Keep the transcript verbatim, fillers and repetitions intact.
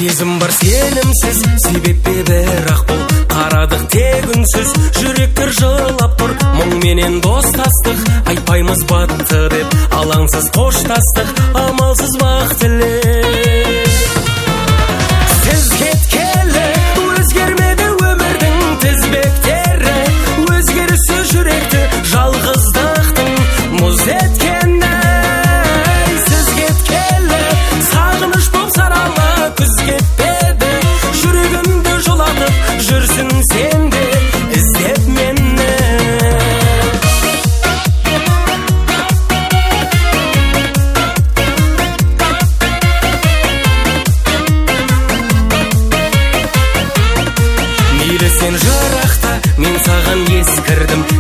сезім бар сенімсіз, себеппе бірақ бұл қарадық тек үнсіз, жүректер жылап тұр, мұңменен достастық, айтпаймыз батты деп, алаңсыз қоштастық, амалсыз бақ тілеп. Сіз кеткелі өзгермеді өмірдің тізбектері, өзгерісі жүректі жалғыздықтың мұз еткені. Сіз кеткелі сағыныш боп сарала күз кетпеді, жүрегімді жолатып жүрсің сен де іздеп мені. Мейлі сен жырақта, мен саған ескірдім,